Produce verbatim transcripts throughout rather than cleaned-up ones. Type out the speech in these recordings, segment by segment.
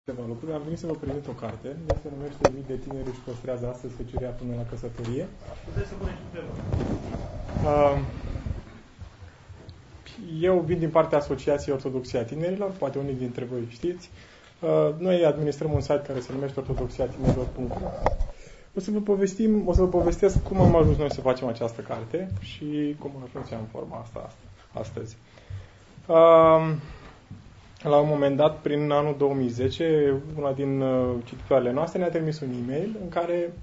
Câteva lucruri. Am venit să vă prezint o carte. Ea se numește Mii de tineri își păstrează astăzi feciuria până la căsătorie. Puteți să puneți câteva. Uh, eu vin din partea Asociației Ortodoxia Tinerilor, poate unii dintre voi știți. Uh, noi administrăm un site care se numește ortodoxia tinerilor punct ro. O să vă povestim, o să vă povestesc cum am ajuns noi să facem această carte și cum a ajuns ea în forma asta astăzi. Uh, La un moment dat, prin anul două mii zece, una din uh, cititoarele noastre ne-a trimis un e-mail în care,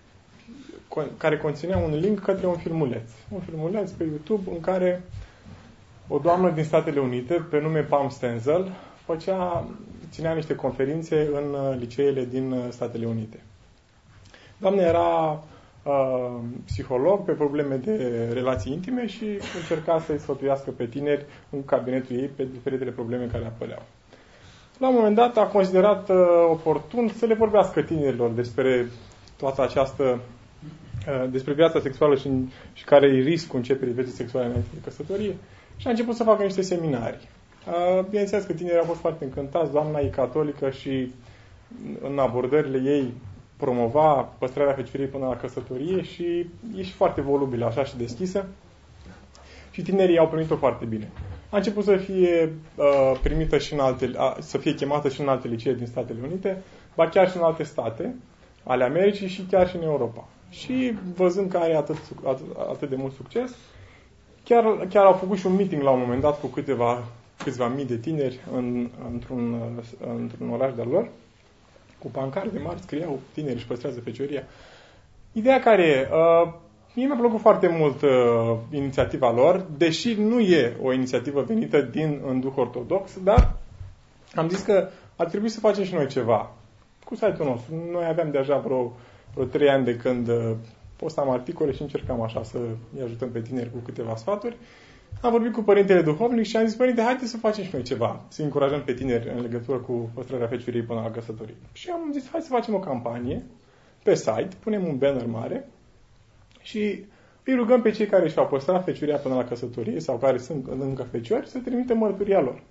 co- care conținea un link către un filmuleț. Un filmuleț pe YouTube în care o doamnă din Statele Unite, pe nume Pam Stenzel, făcea, ținea niște conferințe în uh, liceele din uh, Statele Unite. Doamna era uh, psiholog pe probleme de relații intime și încerca să-i sfătuiască pe tineri în cabinetul ei pe diferitele probleme care apăreau. La un moment dat a considerat uh, oportun să le vorbească tinerilor despre toată această, uh, despre viața sexuală și, și care e riscul începerii vieții sexuale înainte de căsătorie și a început să facă niște seminarii. Uh, bineînțeles că tinerii au fost foarte încântați, doamna e catolică și în abordările ei promova păstrarea feciuriei până la căsătorie și e și foarte volubilă, așa, și deschisă. Și tinerii au primit-o foarte bine. A început să fie uh, primită și în alte, uh, să fie chemată și în alte licee din Statele Unite, ba chiar și în alte state ale Americii și chiar și în Europa. Și văzând că are atât, atât, atât de mult succes, chiar, chiar au făcut și un meeting la un moment dat cu câteva, câțiva mii de tineri în, într-un, într-un oraș de-al lor, cu pancarte mari, scriau tineri își păstrează fecioria. Ideea care e, uh, mie mi-a plăcut foarte mult uh, inițiativa lor, deși nu e o inițiativă venită din în duh ortodox, dar am zis că ar trebui să facem și noi ceva cu site-ul nostru. Noi aveam deja vreo, vreo trei ani de când uh, postam articole și încercam așa să îi ajutăm pe tineri cu câteva sfaturi. Am vorbit cu părintele duhovnic și am zis, părinte, haideți să facem și noi ceva, să încurajăm pe tineri în legătură cu păstrarea feciuriei până la căsătorie. Și am zis, hai să facem o campanie pe site, punem un banner mare și îi rugăm pe cei care și-au păstrat feciuria până la căsătorie sau care sunt încă feciori să trimită mărturia lor.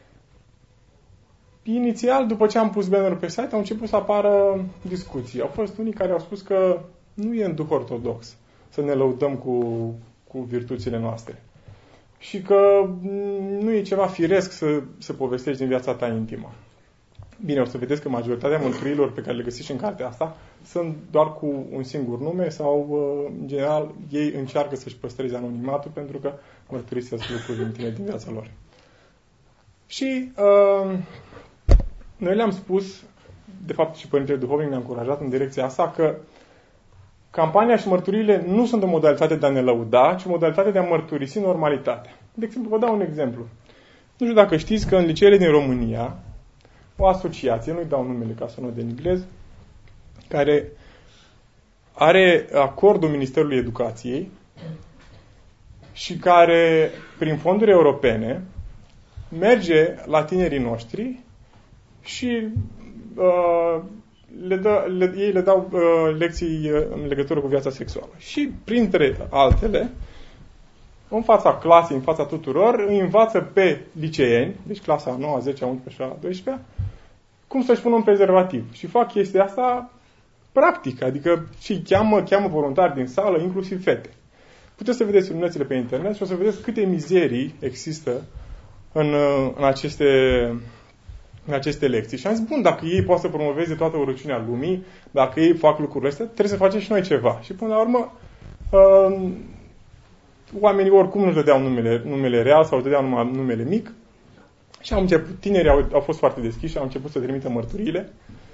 Inițial, după ce am pus bannerul pe site, au început să apară discuții. Au fost unii care au spus că nu e în duh ortodox să ne lăudăm cu, cu virtuțile noastre. Și că nu e ceva firesc să, să povestești din viața ta intimă. Bine, o să vedeți că majoritatea mărturiilor pe care le găsiți în cartea asta sunt doar cu un singur nume sau, în general, ei încearcă să-și păstreze anonimatul pentru că mărturisesc lucruri intime din viața lor. Și uh, noi le-am spus, de fapt și Părintele Duhovnic ne-a încurajat în direcția asta, că campania și mărturiile nu sunt o modalitate de a ne lăuda, ci o modalitate de a mărturisi normalitatea. De exemplu, vă dau un exemplu. Nu știu dacă știți că în liceele din România, o asociație, nu-i dau numele ca să nu denigrez, care are acordul Ministerului Educației și care, prin fonduri europene, merge la tinerii noștri și uh, Le dă, le, ei le dau uh, lecții uh, în legătură cu viața sexuală. Și, printre altele, în fața clasei, în fața tuturor, îi învață pe liceeni, deci clasa a noua, a zecea, a unsprezecea, a douăsprezecea, cum să-și pună un prezervativ. Și fac chestia asta practic, adică și cheamă, cheamă voluntari din sală, inclusiv fete. Puteți să vedeți filmulețele pe internet și o să vedeți câte mizerii există în, în aceste... în aceste lecții. Și am zis, bun, dacă ei pot să promoveze toată urăciunea lumii, dacă ei fac lucrurile astea, trebuie să facem și noi ceva. Și până la urmă, uh, oamenii oricum nu-și dădeau numele, numele real sau își dădeau numai numele mic. Și am început, tinerii au, au fost foarte deschiși și au început să trimită mărturile.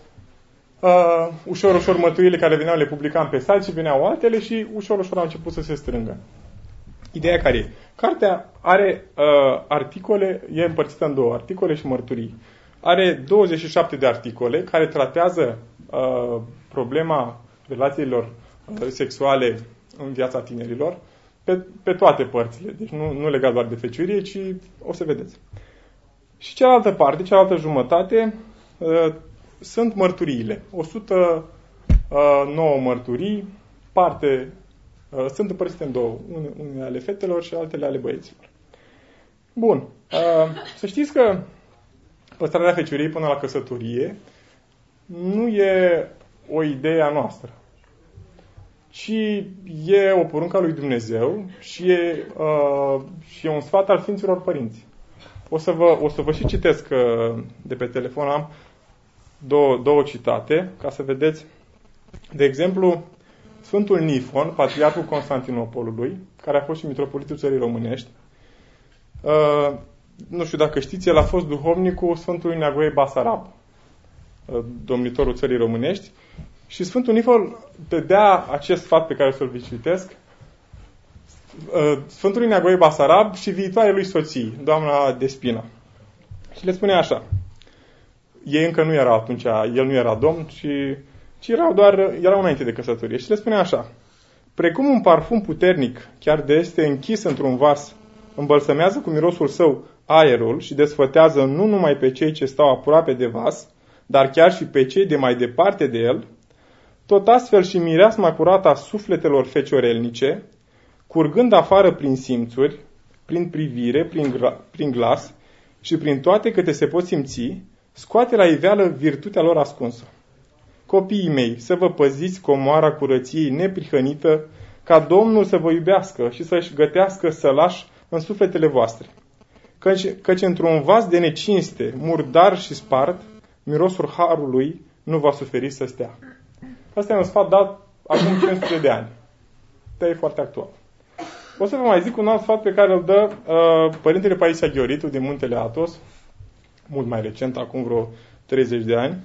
Uh, ușor, ușor mărturile care veneau le publicam pe site și veneau altele și ușor, ușor au început să se strângă. Ideea care e? Cartea are uh, articole, e împărțită în două, articole și mărturii. Are douăzeci și șapte de articole care tratează uh, problema relațiilor uh, sexuale în viața tinerilor pe, pe toate părțile. Deci nu, nu legat doar de feciurie, ci o să vedeți. Și cealaltă parte, cealaltă jumătate, uh, sunt mărturiile. o sută nouă mărturii, parte, uh, sunt împărțite în două. Unele ale fetelor și altele ale băieților. Bun. Uh, să știți că păstrarea feciuriei până la căsătorie nu e o idee a noastră, ci e o poruncă a lui Dumnezeu și e, uh, și e un sfat al Sfinților Părinți. O să vă, o să vă și citesc uh, de pe telefon, am două, două citate, ca să vedeți. De exemplu, Sfântul Nifon, Patriarhul Constantinopolului, care a fost și mitropolitul țării românești, uh, nu știu dacă știți, el a fost duhovnicul Sfântului Neagoe Basarab, uh, domnitorul țării românești, și Sfântul Nifon dădea acest fapt pe care o să-l vi citesc uh, Sfântului Neagoe Basarab și viitoarei lui soții, doamna Despina. Și le spunea așa, ei încă nu erau atunci, el nu era domn, ci, ci erau doar, erau înainte de căsătorie. Și le spunea așa, precum un parfum puternic, chiar de este închis într-un vas, îmbălsămează cu mirosul său aerul și desfătează nu numai pe cei ce stau aproape de vas, dar chiar și pe cei de mai departe de el, tot astfel și mireasma curată a sufletelor feciorelnice, curgând afară prin simțuri, prin privire, prin, gra- prin glas și prin toate câte se pot simți, scoate la iveală virtutea lor ascunsă. Copiii mei, să vă păziți comoara curăției neprihănită, ca Domnul să vă iubească și să-și gătească sălaș în sufletele voastre. Căci, căci într-un vas de necinste, murdar și spart, mirosul harului nu va suferi să stea. Asta e un sfat dat acum cinci sute de ani. Asta e foarte actual. O să vă mai zic un alt sfat pe care îl dă uh, Părintele Paisia Gheoritu din Muntele Athos, mult mai recent, acum vreo treizeci de ani.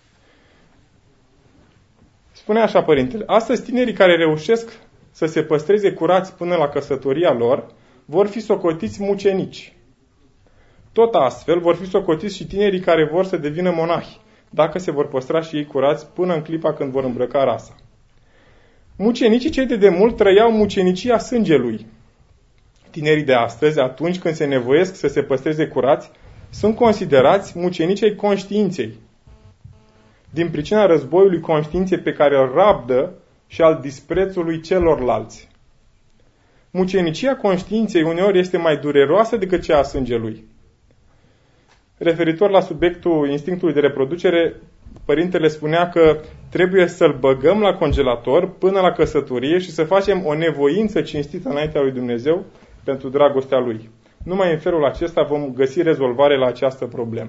Spune așa Părintele, astăzi tinerii care reușesc să se păstreze curați până la căsătoria lor vor fi socotiți mucenici. Tot astfel vor fi socotiți și tinerii care vor să devină monahi, dacă se vor păstra și ei curați până în clipa când vor îmbrăca rasa. Mucenicii cei de demult trăiau mucenicia sângelui. Tinerii de astăzi, atunci când se nevoiesc să se păstreze curați, sunt considerați mucenicii conștiinței, din pricina războiului conștiinței pe care îl rabdă și al disprețului celorlalți. Mucenicia conștiinței uneori este mai dureroasă decât cea a sângelui. Referitor la subiectul instinctului de reproducere, Părintele spunea că trebuie să-l băgăm la congelator până la căsătorie și să facem o nevoință cinstită înaintea lui Dumnezeu pentru dragostea lui. Numai în felul acesta vom găsi rezolvare la această problemă.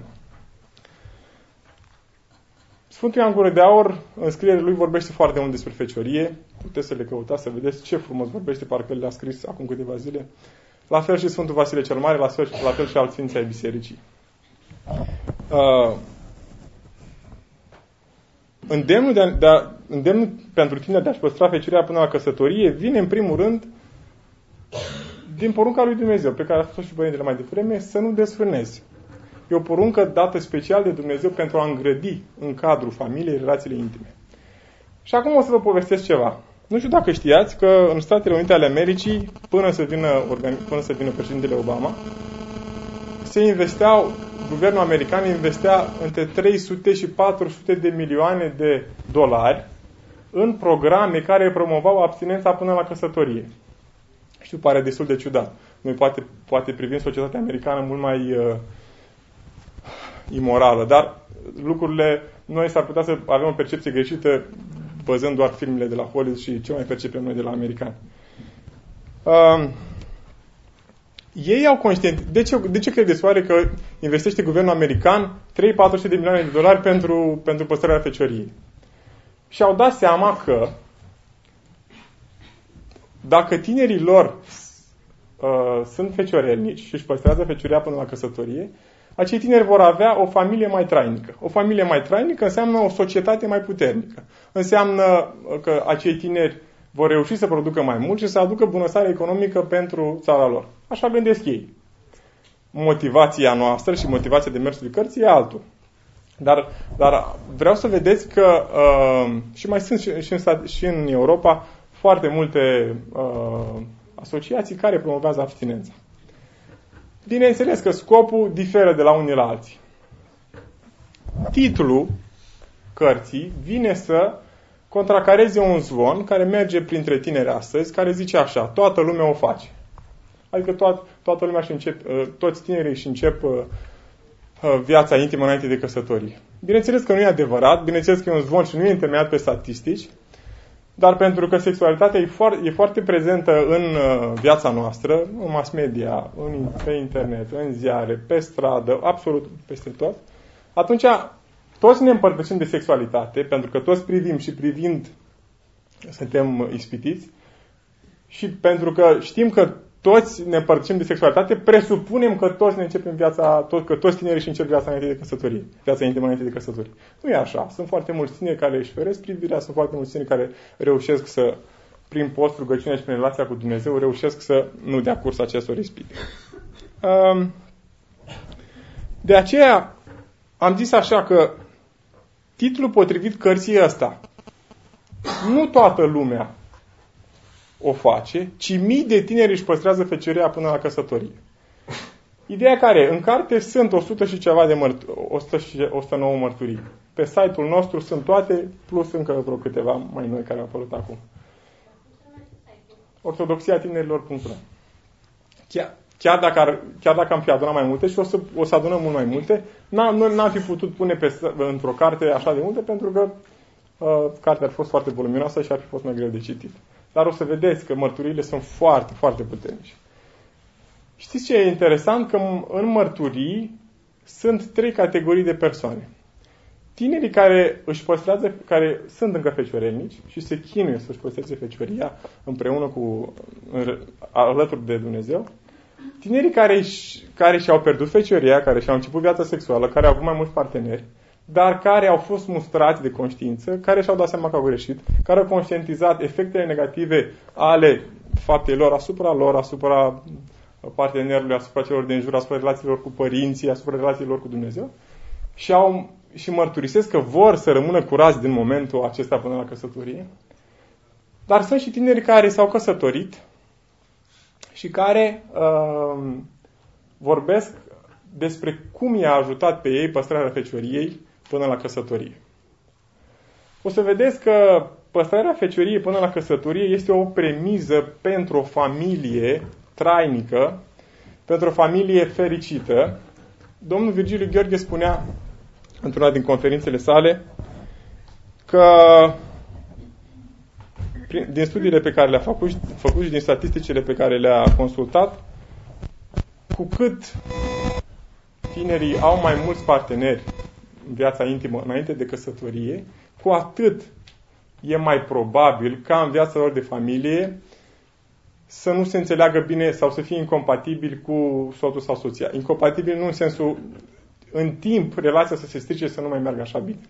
Sfântul Ioan Gură de Aur, în scrierea lui, vorbește foarte mult despre feciorie. Puteți să le căutați, să vedeți ce frumos vorbește, parcă le-a scris acum câteva zile. La fel și Sfântul Vasile cel Mare, la fel, la fel și alți sfinți ai bisericii. Uh, îndemnul, de a, de a, îndemnul pentru tine de a-și păstra fecioria până la căsătorie vine în primul rând din porunca lui Dumnezeu, pe care a spus și Părintele mai devreme, să nu desfrânezi. E o poruncă dată special de Dumnezeu pentru a îngrădi în cadrul familiei relațiile intime. Și acum o să vă povestesc ceva. Nu știu dacă știați că în Statele Unite ale Americii, până să vină, până să vină președintele Obama, se investeau, guvernul american investea între trei sute și patru sute de milioane de dolari în programe care promovau abstinența până la căsătorie. Știu, pare destul de ciudat. Noi poate, poate privim societatea americană mult mai uh, imorală, dar lucrurile, noi s-ar putea să avem o percepție greșită văzând doar filmele de la Hollywood și ce mai percepem noi de la americani. Uh, ei au conștient. De ce, de ce credeți oare că investește guvernul american trei patru sute de milioane de dolari pentru, pentru păstrarea fecioriei? Și au dat seama că dacă tinerii lor uh, sunt feciorelnici și își păstrează fecioria până la căsătorie, acei tineri vor avea o familie mai trainică. O familie mai trainică înseamnă o societate mai puternică. Înseamnă că acei tineri vor reuși să producă mai mult și să aducă bunăstare economică pentru țara lor. Așa gândesc ei. Motivația noastră și motivația de mersului cărții e altul. Dar, dar vreau să vedeți că uh, și mai sunt și, și, în, stat, și în Europa foarte multe uh, asociații care promovează abstinența. Bineînțeles că scopul diferă de la unii la alții. Titlul cărții vine să contracareze un zvon care merge printre tineri astăzi, care zice așa, toată lumea o face. Adică toat, toată lumea și încep, toți tinerii își încep viața intimă înainte de căsătorie. Bineînțeles că nu e adevărat, bineînțeles că e un zvon și nu e întemeiat pe statistici, dar pentru că sexualitatea e, foar- e foarte prezentă în uh, viața noastră, în mass media, în, pe internet, în ziare, pe stradă, absolut peste tot, atunci toți ne împărtășim de sexualitate, pentru că toți privim și privind suntem ispitiți și pentru că știm că toți ne împărtășim de sexualitate, presupunem că toți ne începem viața, tot, că toți tinerii își încep viața înainte de căsătorie, viața intimă înainte de căsătorie. Nu e așa. Sunt foarte mulți tineri care își feresc privirea, sunt foarte mulți tineri care reușesc să, prin post, rugăciunea și prin relația cu Dumnezeu, reușesc să nu dea curs acestor ispite. De aceea am zis așa că titlul potrivit cărții ăsta, nu toată lumea o face, ci mii de tineri își păstrează fecioria până la căsătorie. Ideea care? În carte sunt o sută și ceva de mărt- o sută și o sută nouă mărturii. Pe site-ul nostru sunt toate, plus încă vreo câteva mai noi care au apărut acum. ortodoxia tinerilor punct ro. Chiar, chiar, dacă ar, chiar dacă am fi adunat mai multe și o să, o să adunăm mult mai multe, n-am, n-am fi putut pune pe, într-o carte așa de multe, pentru că uh, cartea ar fi fost foarte voluminoasă și ar fi fost mai greu de citit. Dar o să vedeți că mărturiile sunt foarte, foarte puternice. Știți ce e interesant? Că în mărturii sunt trei categorii de persoane. Tinerii care își păstrează, care sunt încă feciorelnici și se chinuie să-și păstreze fecioria împreună cu, alături de Dumnezeu. Tinerii care, care și-au pierdut fecioria, care și-au început viața sexuală, care au avut mai mulți parteneri, dar care au fost mustrați de conștiință, care și-au dat seama că au greșit, care au conștientizat efectele negative ale faptei lor asupra lor, asupra partenerului, asupra celor din jur, asupra relațiilor cu părinții, asupra relațiilor cu Dumnezeu și, au, și mărturisesc că vor să rămână curați din momentul acesta până la căsătorie. Dar sunt și tineri care s-au căsătorit și care uh, vorbesc despre cum i-a ajutat pe ei păstrarea fecioriei până la căsătorie. O să vedeți că păstrarea fecioriei până la căsătorie este o premiză pentru o familie trainică, pentru o familie fericită. Domnul Virgiliu Gheorghe spunea într-una din conferințele sale că din studiile pe care le-a făcut, făcut și din statisticile pe care le-a consultat, cu cât tinerii au mai mulți parteneri în viața intimă înainte de căsătorie, cu atât e mai probabil ca în viața lor de familie să nu se înțeleagă bine sau să fie incompatibili cu soțul sau soția. Incompatibil nu în sensul, în timp, relația să se strice, să nu mai meargă așa bine.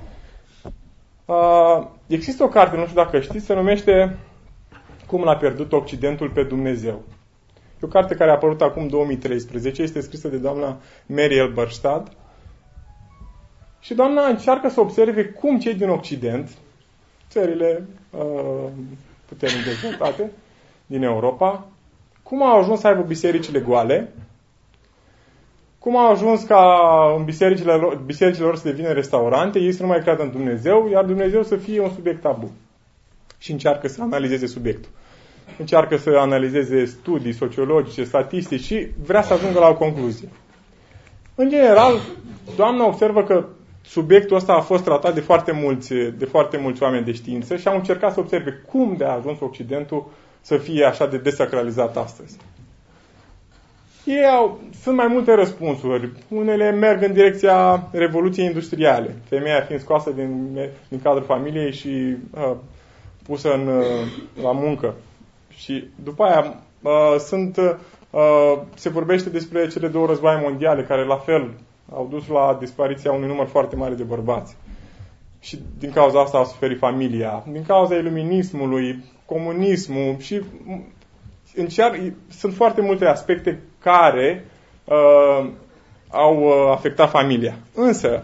Uh, există o carte, nu știu dacă știți, se numește Cum l-a pierdut Occidentul pe Dumnezeu. E o carte care a apărut acum două mii treisprezece, este scrisă de doamna Mary Elberstadt. Și doamna încearcă să observe cum cei din Occident, țările uh, puternic dezvoltate din Europa, cum au ajuns să aibă bisericile goale, cum au ajuns ca în bisericile lor, bisericile lor să devină restaurante, ei să nu mai creadă în Dumnezeu, iar Dumnezeu să fie un subiect tabu. Și încearcă să analizeze subiectul. Încearcă să analizeze studii sociologice, statistici și vrea să ajungă la o concluzie. În general, doamna observă că subiectul ăsta a fost tratat de foarte mulți, de foarte mulți oameni de știință și au încercat să observe cum de a ajuns Occidentul să fie așa de desacralizat astăzi. Ei au, sunt mai multe răspunsuri. Unele merg în direcția revoluției industriale. Femeia fiind scoasă din, din cadrul familiei și uh, pusă în, uh, la muncă. Și după aia uh, sunt, uh, se vorbește despre cele două războaie mondiale, care la fel au dus la dispariția unui număr foarte mare de bărbați. Și din cauza asta a suferit familia. Din cauza iluminismului, comunismul și încear, sunt foarte multe aspecte care uh, au uh, afectat familia. Însă,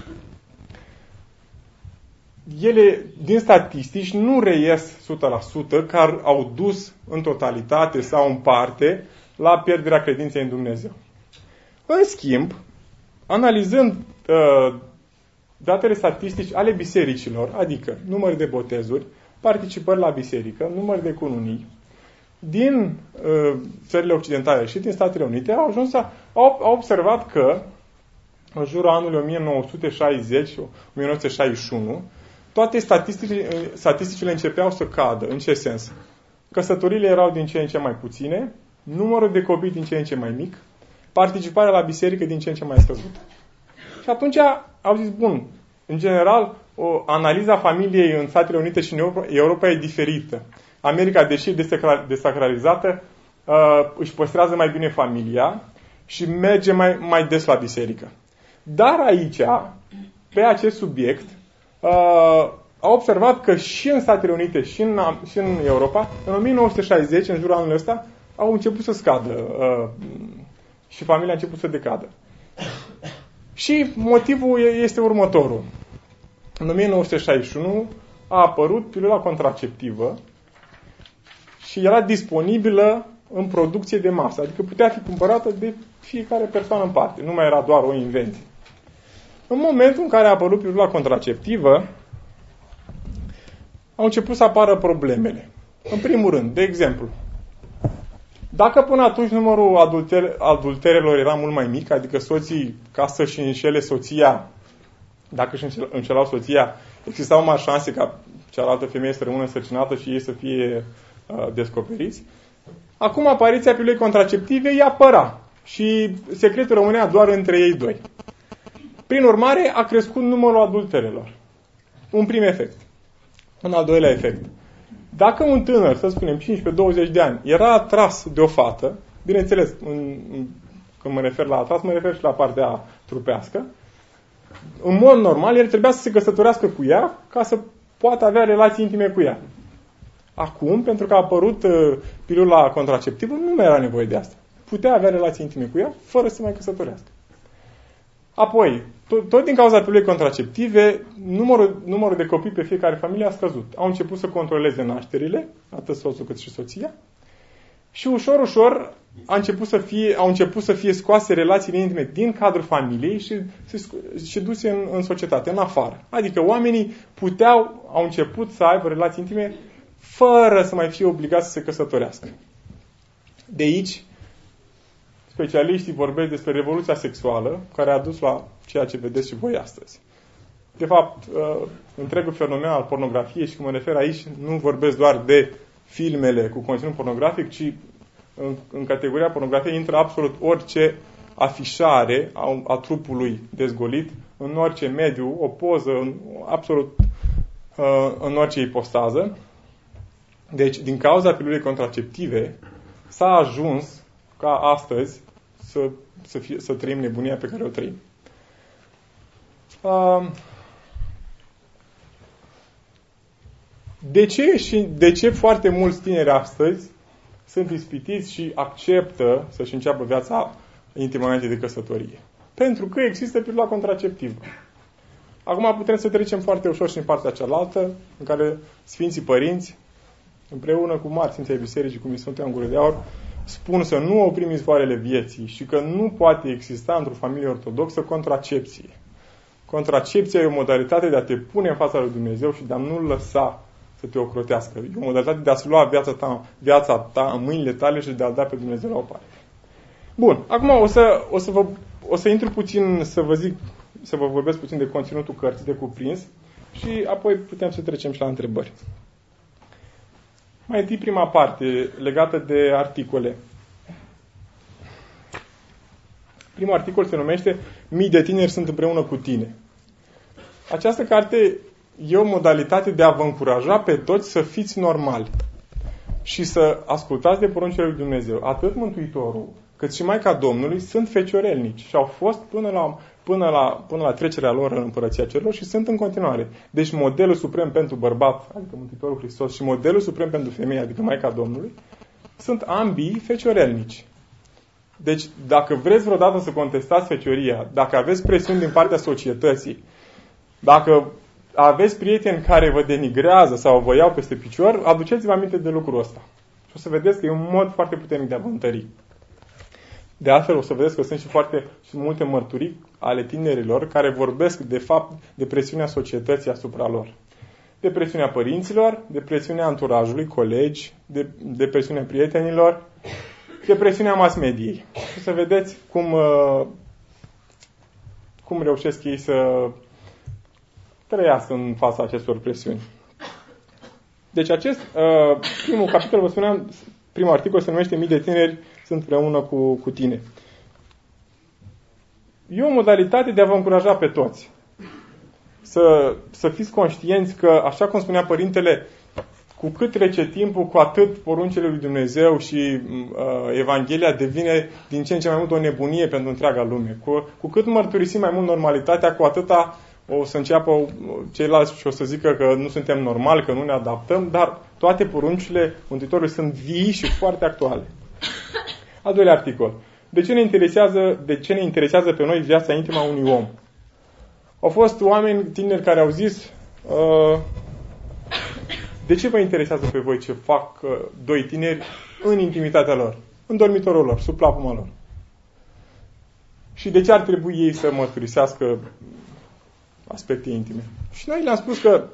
ele, din statistici, nu reies o sută la sută că au dus în totalitate sau în parte la pierderea credinței în Dumnezeu. În schimb, analizând uh, datele statistici ale bisericilor, adică număr de botezuri, participări la biserică, număr de cununii, din uh, țările occidentale și din Statele Unite, au ajuns să, au, au observat că în jurul anului o mie nouă sute șaizeci - o mie nouă sute șaizeci și unu, toate statisticile, statisticile începeau să cadă. În ce sens? Căsătorile erau din ce în ce mai puține, numărul de copii din ce în ce mai mic, participarea la biserică din ce în ce mai scăzută. Și atunci au zis, bun, în general, o analiza familiei în Statele Unite și în Europa, Europa e diferită. America, deși e desacralizată, își păstrează mai bine familia și merge mai, mai des la biserică. Dar aici, pe acest subiect, au observat că și în Statele Unite și în, și în Europa, în o mie nouă sute șaizeci, în jurul anului ăsta, au început să scadă și familia a început să decadă. Și motivul este următorul. În o mie nouă sute șaizeci și unu a apărut pilula contraceptivă și era disponibilă în producție de masă, adică putea fi cumpărată de fiecare persoană în parte, nu mai era doar o invenție. În momentul în care a apărut pilula contraceptivă, au început să apară problemele. În primul rând, de exemplu, dacă până atunci numărul adulter, adulterelor era mult mai mic, adică soții, ca să-și înșele soția, dacă își înșelau soția, existau mai șanse ca cealaltă femeie să rămână însărcinată și ei să fie uh, descoperiți. Acum apariția pilulei contraceptive îi apăra și secretul rămânea doar între ei doi. Prin urmare, a crescut numărul adulterelor. Un prim efect. Un al doilea efect. Dacă un tânăr, să spunem, cincisprezece douăzeci de ani, era atras de o fată, bineînțeles, în, în, când mă refer la atras, mă refer și la partea trupească, în mod normal, el trebuia să se căsătorească cu ea ca să poată avea relații intime cu ea. Acum, pentru că a apărut uh, pilula contraceptivă, nu mai era nevoie de asta. Putea avea relații intime cu ea fără să mai căsătorească. Apoi, tot, tot din cauza pilulei contraceptive, numărul, numărul de copii pe fiecare familie a scăzut. Au început să controleze nașterile, atât soțul cât și soția, și ușor, ușor a început să fie, au început să fie scoase relațiile intime din cadrul familiei și, și duse în, în societate, în afară. Adică oamenii puteau, au început să aibă relații intime fără să mai fie obligați să se căsătorească. De aici, specialiștii vorbesc despre revoluția sexuală, care a dus la ceea ce vedeți și voi astăzi. De fapt, întregul fenomen al pornografiei, și când mă refer aici, nu vorbesc doar de filmele cu conținut pornografic, ci în, în categoria pornografiei intră absolut orice afișare a, a trupului dezgolit, în orice mediu, o poză, în, absolut în orice ipostază. Deci, din cauza pilulei contraceptive, s-a ajuns ca astăzi să, să, fie, să trăim nebunia pe care o trăim. De ce, și de ce foarte mulți tineri astăzi sunt ispitiți și acceptă să-și înceapă viața intimă înainte de căsătorie? Pentru că există pilula contraceptivă. Acum putem să trecem foarte ușor și în partea cealaltă, în care Sfinții Părinți, împreună cu mari Sfinții ai Bisericii, cum e Sfântul Ioan Gură de Aur, spun să nu oprim izvoarele vieții și că nu poate exista într-o familie ortodoxă contracepție. Contracepția e o modalitate de a te pune în fața lui Dumnezeu și de a nu lăsa să te ocrotească. E o modalitate de a-ți lua viața ta, viața ta în mâinile tale și de a da pe Dumnezeu la o parte. Bun, acum o să, o să, vă, o să intru puțin, să vă zic, să vă vorbesc puțin de conținutul cărții de cuprins și apoi putem să trecem și la întrebări. Mai întâi prima parte, legată de articole. Primul articol se numește Mii de tineri sunt împreună cu tine. Această carte e o modalitate de a vă încuraja pe toți să fiți normali și să ascultați de poruncile lui Dumnezeu. Atât Mântuitorul, cât și Maica Domnului sunt feciorelnici și au fost până la, până la, până la trecerea lor în Împărăția Cerurilor și sunt în continuare. Deci modelul suprem pentru bărbat, adică Mântuitorul Hristos, și modelul suprem pentru femeie, adică Maica Domnului, sunt ambii feciorelnici. Deci, dacă vreți vreodată să contestați fecioria, dacă aveți presiuni din partea societății, dacă aveți prieteni care vă denigrează sau vă iau peste picior, aduceți-vă aminte de lucrul ăsta. Și o să vedeți că e un mod foarte puternic de a vă întări. De altfel, o să vedeți că sunt și foarte și multe mărturii ale tinerilor care vorbesc, de fapt, de presiunea societății asupra lor. De presiunea părinților, de presiunea anturajului, colegi, de, de presiunea prietenilor, de presiunea mass mediei. O să vedeți cum, cum reușesc ei să trăiască în fața acestor presiuni. Deci acest uh, primul capitol, vă spuneam, primul articol se numește Mii de tineri sunt împreună cu, cu tine. E o modalitate de a vă încuraja pe toți. Să, să fiți conștienți că, așa cum spunea Părintele, cu cât trece timpul, cu atât poruncile lui Dumnezeu și uh, Evanghelia devine din ce în ce mai mult o nebunie pentru întreaga lume. Cu, cu cât mărturisim mai mult normalitatea, cu atâta o să înceapă ceilalți și o să zică că nu suntem normali, că nu ne adaptăm, dar toate poruncile Mântuitorului sunt vii și foarte actuale. Al doilea articol. De ce ne interesează, de ce ne interesează pe noi viața intimă a unui om? Au fost oameni tineri care au zis uh, de ce vă interesează pe voi ce fac uh, doi tineri în intimitatea lor, în dormitorul lor, sub plapuma lor? Și de ce ar trebui ei să mărturisească aspecte intime? Și noi le-am spus că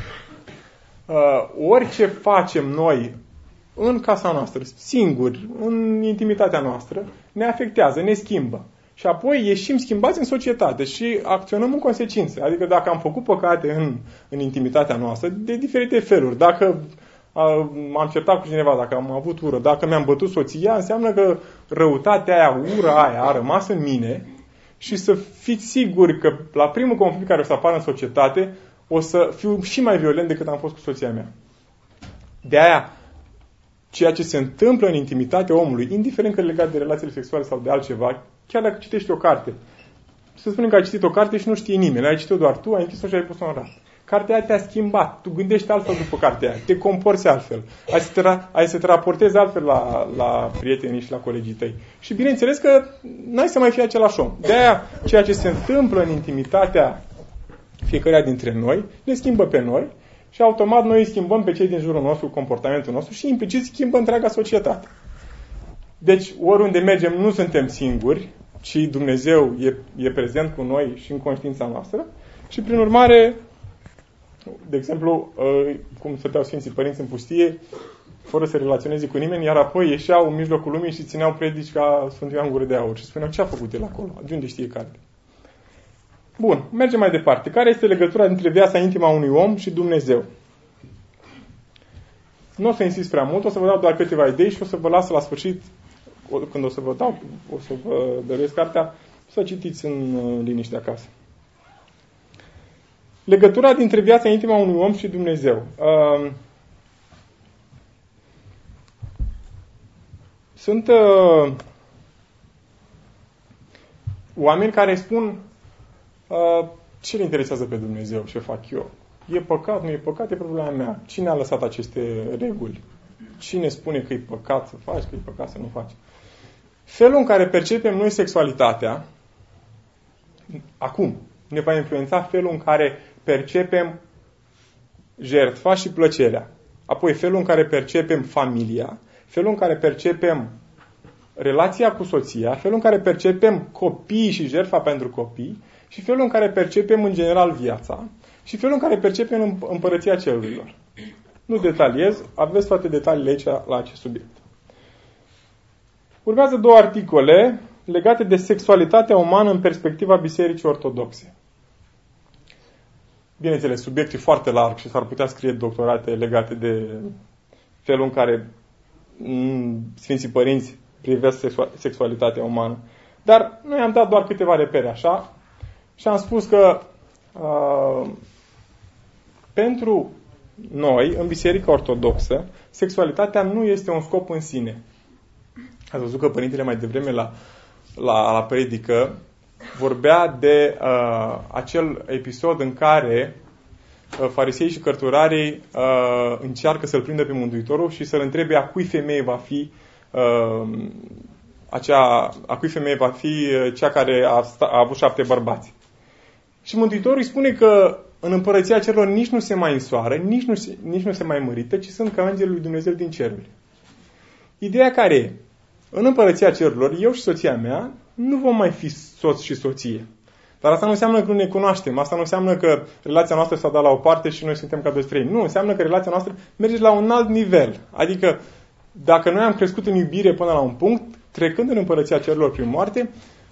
uh, orice facem noi în casa noastră, singuri, în intimitatea noastră, ne afectează, ne schimbă. Și apoi ieșim schimbați în societate și acționăm în consecință. Adică dacă am făcut păcate în, în intimitatea noastră, de diferite feluri, dacă a, m-am certat cu cineva, dacă am avut ură, dacă mi-am bătut soția, înseamnă că răutatea aia, ura aia a rămas în mine și să fiți siguri că la primul conflict care o să apară în societate, o să fiu și mai violent decât am fost cu soția mea. De aia, ceea ce se întâmplă în intimitatea omului, indiferent că e legat de relațiile sexuale sau de altceva, chiar dacă citești o carte, să spunem că ai citit o carte și nu știe nimeni, ai citit-o doar tu, ai închis-o și ai pus-o în rat. Cartea aia te-a schimbat, tu gândești altfel după cartea aia, te comporți altfel, ai să te, ra- ai să te raportezi altfel la, la prietenii și la colegii tăi. Și bineînțeles că n-ai să mai fii același om. De aia, ceea ce se întâmplă în intimitatea fiecăruia dintre noi, ne schimbă pe noi și automat noi îi schimbăm pe cei din jurul nostru, comportamentul nostru și implicit schimbă întreaga societate. Deci, oriunde mergem, nu suntem singuri, ci Dumnezeu e, e prezent cu noi și în conștiința noastră. Și, prin urmare, de exemplu, cum stăteau Sfinții Părinți în pustie, fără să relaționeze cu nimeni, iar apoi ieșeau în mijlocul lumii și țineau predici ca Sfântul Ioan Gură de Aur. Și spuneau, ce a făcut el acolo? De unde știe carte? Bun, mergem mai departe. Care este legătura dintre viața intimă a unui om și Dumnezeu? Nu o să insist prea mult, o să vă dau doar câteva idei și o să vă las la sfârșit, când o să vă dau, o să vă dăruiesc cartea, să citiți în liniște acasă. Legătura dintre viața intimă a unui om și Dumnezeu. Uh, sunt uh, oameni care spun uh, ce le interesează pe Dumnezeu, ce fac eu. E păcat, nu e păcat, e problema mea. Cine a lăsat aceste reguli? Cine spune că e păcat să faci, că e păcat să nu faci? Felul în care percepem noi sexualitatea, acum, ne va influența felul în care percepem jertfa și plăcerea. Apoi felul în care percepem familia, felul în care percepem relația cu soția, felul în care percepem copiii și jertfa pentru copii și felul în care percepem în general viața și felul în care percepem împărăția cerurilor. Nu detaliez, aveți toate detaliile aici la acest subiect. Urmează două articole legate de sexualitatea umană în perspectiva Bisericii Ortodoxe. Bineînțeles, subiect e foarte larg și s-ar putea scrie doctorate legate de felul în care Sfinții Părinți privesc sexualitatea umană. Dar noi am dat doar câteva repere așa și am spus că uh, pentru noi, în Biserica Ortodoxă, sexualitatea nu este un scop în sine. Ați văzut că Părintele mai devreme la, la, la predică vorbea de uh, acel episod în care uh, farisei și cărturarii uh, încearcă să-L prindă pe Mântuitorul și să-L întrebe a cui femeie va fi uh, acea, a cui femeie va fi cea care a, sta, a avut șapte bărbați. Și Mântuitorul îi spune că în împărăția cerurilor nici nu se mai însoară, nici nu se, nici nu se mai mărită, ci sunt ca îngerii lui Dumnezeu din ceruri. Ideea care e? În împărăția cerurilor, eu și soția mea nu vom mai fi soț și soție. Dar asta nu înseamnă că nu ne cunoaștem. Asta nu înseamnă că relația noastră s-a dat la o parte și noi suntem ca doi străini. Nu, înseamnă că relația noastră merge la un alt nivel. Adică, dacă noi am crescut în iubire până la un punct, trecând în împărăția cerurilor prin moarte,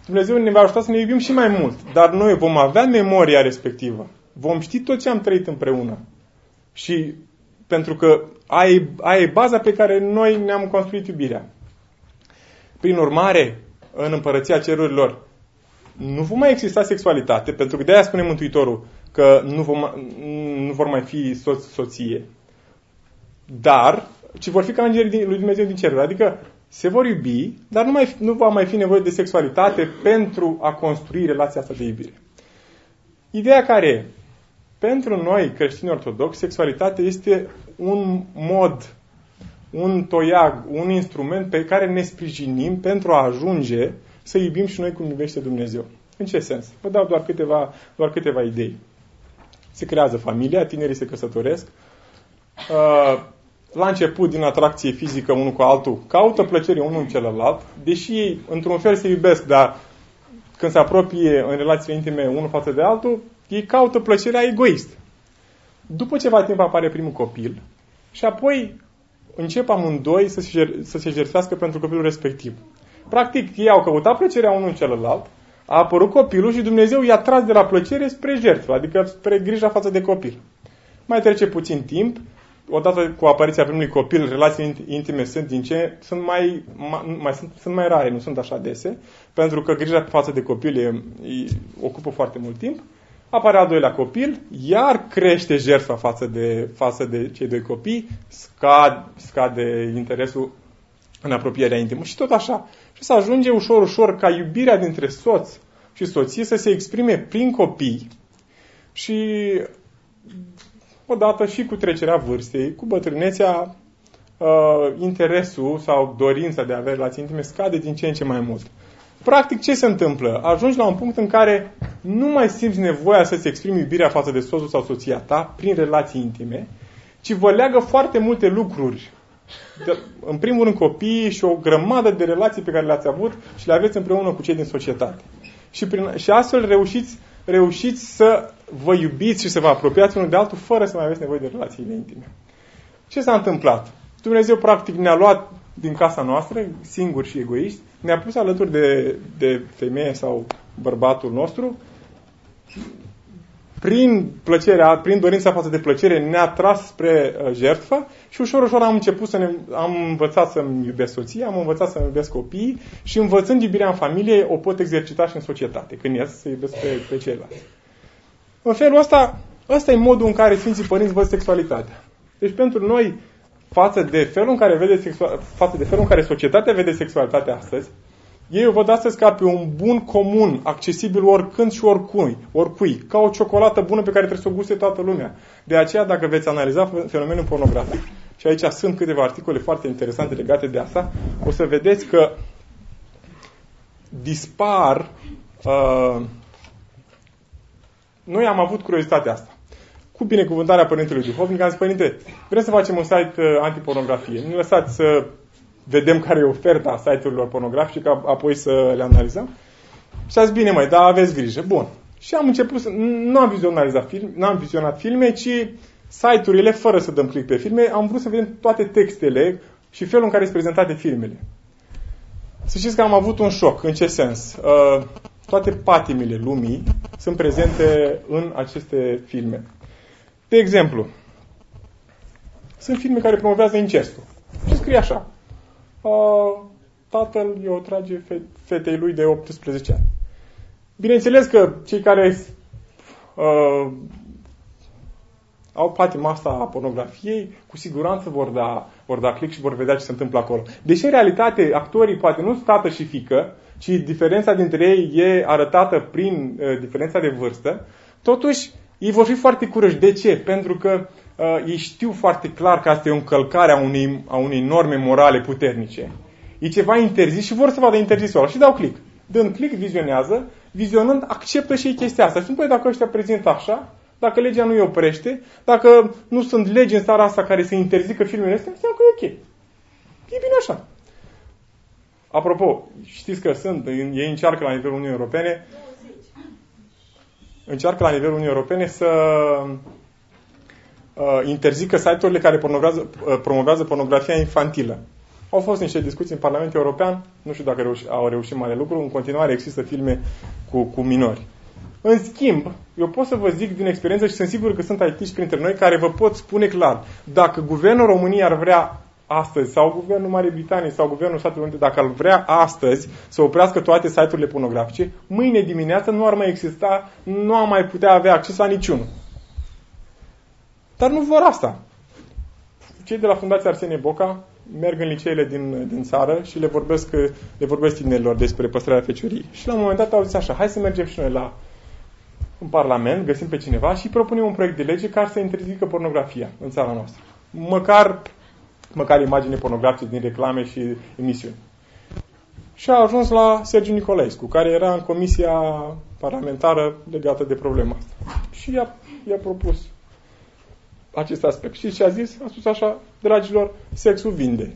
Dumnezeu ne va ajuta să ne iubim și mai mult. Dar noi vom avea memoria respectivă. Vom ști tot ce am trăit împreună. Și pentru că aia e baza pe care noi ne-am construit iubirea. Prin urmare, în împărăția cerurilor, nu va mai exista sexualitate, pentru că de-aia spune Mântuitorul că nu, vom, nu vor mai fi soț, soție. Dar, ci vor fi ca îngerii lui Dumnezeu din ceruri. Adică se vor iubi, dar nu, mai, nu va mai fi nevoie de sexualitate pentru a construi relația asta de iubire. Ideea care e? Pentru noi, creștini ortodoxi, sexualitatea este un mod, un toiag, un instrument pe care ne sprijinim pentru a ajunge să iubim și noi cum iubește Dumnezeu. În ce sens? Vă dau doar câteva, doar câteva idei. Se creează familia, tinerii se căsătoresc. La început, din atracție fizică unul cu altul, caută plăcere unul în celălalt, deși ei, într-un fel, se iubesc, dar când se apropie în relațiile intime unul față de altul, ei caută plăcerea egoist. După ceva timp apare primul copil și apoi încep amândoi să se, să se jertfească pentru copilul respectiv. Practic, ei au căutat plăcerea unul în celălalt, a apărut copilul și Dumnezeu i-a tras de la plăcere spre jertfă, adică spre grija față de copil. Mai trece puțin timp, odată cu apariția primului copil, relațiile intime sunt din ce sunt mai, mai, mai, sunt, sunt mai rare, nu sunt așa dese, pentru că grija față de copil e, e, ocupă foarte mult timp. Apare al doilea copil, iar crește jertfa față de, față de cei doi copii, scade, scade interesul în apropierea intimă și tot așa. Și să ajunge ușor, ușor ca iubirea dintre soț și soție să se exprime prin copii și odată și cu trecerea vârstei, cu bătrânețea, uh, interesul sau dorința de a avea relații intime scade din ce în ce mai mult. Practic, ce se întâmplă? Ajungi la un punct în care nu mai simți nevoia să-ți exprimi iubirea față de soțul sau soția ta prin relații intime, ci vă leagă foarte multe lucruri. De, în primul rând copiii și o grămadă de relații pe care le-ați avut și le aveți împreună cu cei din societate. Și, prin, și astfel reușiți, reușiți să vă iubiți și să vă apropiați unul de altul fără să mai aveți nevoie de relațiile intime. Ce s-a întâmplat? Dumnezeu practic ne-a luat din casa noastră, singuri și egoiști, ne-a pus alături de, de femeie sau bărbatul nostru, prin plăcerea, prin dorința față de plăcere ne-a tras spre uh, jertfă și ușor, ușor am început să ne, am învățat să-mi iubesc soția, am învățat să-mi iubesc copiii și învățând iubirea în familie o pot exercita și în societate, când ies să iubesc pe, pe ceilalți. În felul ăsta, ăsta e modul în care Sfinții Părinți văd sexualitatea. Deci pentru noi, față de felul în care, vede sexual, față de felul în care societatea vede sexualitatea astăzi, ei o văd astăzi ca pe un bun comun, accesibil oricând și oricui, oricui, ca o ciocolată bună pe care trebuie să o guste toată lumea. De aceea, dacă veți analiza fenomenul pornografic, și aici sunt câteva articole foarte interesante legate de asta, o să vedeți că dispar... Uh, noi am avut curiozitatea asta. Cu binecuvântarea Părintelui Duhovnic, am zis, Părinte, vrem să facem un site uh, antipornografie. Nu lăsați să vedem care e oferta site-urilor pornografice, ca apoi să le analizăm. Și a zis, bine măi, dar aveți grijă. Bun. Și am început să... Nu am vizionat, film, n-am vizionat filme, ci site-urile, fără să dăm click pe filme, am vrut să vedem toate textele și felul în care sunt prezentate filmele. Să știți că am avut un șoc. În ce sens? Uh, toate patimile lumii sunt prezente în aceste filme. De exemplu, sunt filme care promovează incestul. Și scrie așa. Uh, tatăl i-o trage fetei lui de optsprezece ani. Bineînțeles că cei care uh, au patima asta a pornografiei, cu siguranță vor da, vor da click și vor vedea ce se întâmplă acolo. Deși în realitate actorii poate nu sunt tată și fiică, ci diferența dintre ei e arătată prin uh, diferența de vârstă, totuși ei vor fi foarte curioși. De ce? Pentru că uh, ei știu foarte clar că asta e o încălcare a unei, a unei norme morale puternice. E ceva interzis și vor să vadă interzisul ăla și dau click. Dând click, vizionează, vizionând, acceptă și ei chestia asta. Și păi, dacă ăștia prezintă așa, dacă legea nu îi oprește, dacă nu sunt legi în țara asta care să interzică filmele astea, înseamnă că e ok. E bine așa. Apropo, știți că sunt, ei încearcă la nivelul Uniunii Europene încearcă la nivelul Uniunii Europene să uh, interzică site-urile care promovează, uh, promovează pornografia infantilă. Au fost niște discuții în Parlamentul European, nu știu dacă reuși, au reușit mare lucru, în continuare există filme cu, cu minori. În schimb, eu pot să vă zic din experiență și sunt sigur că sunt I T-și printre noi care vă pot spune clar, dacă guvernul României ar vrea astăzi, sau guvernul Marii Britanii, sau guvernul Statelor Unite, dacă ar vrea astăzi să oprească toate site-urile pornografice, mâine dimineață nu ar mai exista, nu ar mai putea avea acces la niciunul. Dar nu vor asta. Cei de la Fundația Arsenie Boca merg în liceele din, din țară și le vorbesc, le vorbesc tinerilor despre păstrarea fecioriei. Și la un moment dat au zis așa, hai să mergem și noi la în Parlament, găsim pe cineva și propunem un proiect de lege care să interzică pornografia în țara noastră. Măcar, măcar imagine pornografice din reclame și emisiuni. Și a ajuns la Sergiu Nicolaescu, care era în comisia parlamentară legată de problema asta. Și i-a, i-a propus acest aspect. Și ce a zis? A spus așa, dragilor, sexul vinde.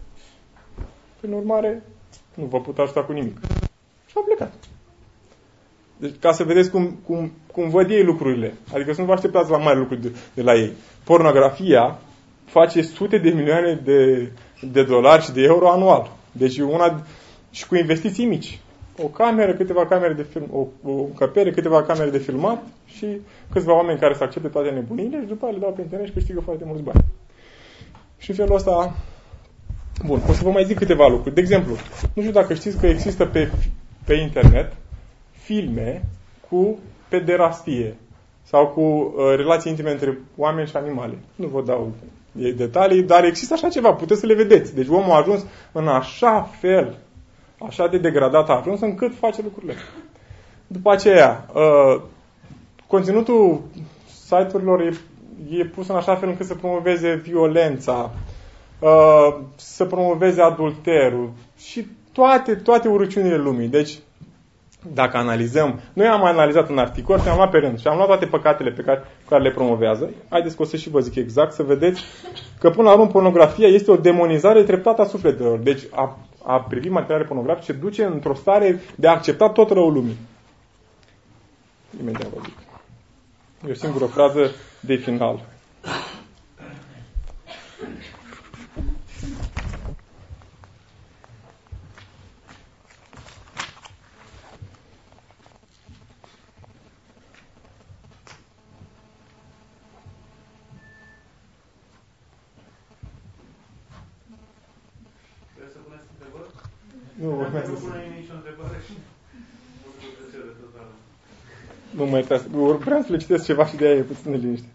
Prin urmare, nu vă pot ajuta cu nimic. Și a plecat. Deci, ca să vedeți cum, cum, cum văd ei lucrurile. Adică să nu vă așteptați la mari lucruri de, de la ei. Pornografia face sute de milioane de, de dolari și de euro anual. Deci una și cu investiții mici. O cameră, câteva camere de film, o, o încăpere, câteva camere de filmat și câțiva oameni care să accepte toate nebunile și după aceea le dau pe internet și câștigă foarte mulți bani. Și în felul ăsta... Bun, o să vă mai zic câteva lucruri. De exemplu, nu știu dacă știți că există pe, pe internet filme cu pederastie sau cu uh, relații intime între oameni și animale. Nu vă dau detalii, dar există așa ceva, puteți să le vedeți. Deci omul a ajuns în așa fel, așa de degradat a ajuns încât face lucrurile. După aceea, uh, conținutul site-urilor e, e pus în așa fel încât să promoveze violența, uh, să promoveze adulterul și toate, toate urăciunile lumii. Deci, dacă analizăm, noi am analizat un articol și am luat pe rând și am luat toate păcatele pe care, care le promovează. Haideți că o să și vă zic exact, să vedeți că până la urmă pornografia este o demonizare treptată a sufletelor. Deci a, a privi materiale pornografice duce într-o stare de a accepta tot răul lumii. Imediat vă zic. E o singură frază de final. Nu, urmează să... Nu mai trebuie să... Vreau să le citesc ceva și de aia e puțin de liniște.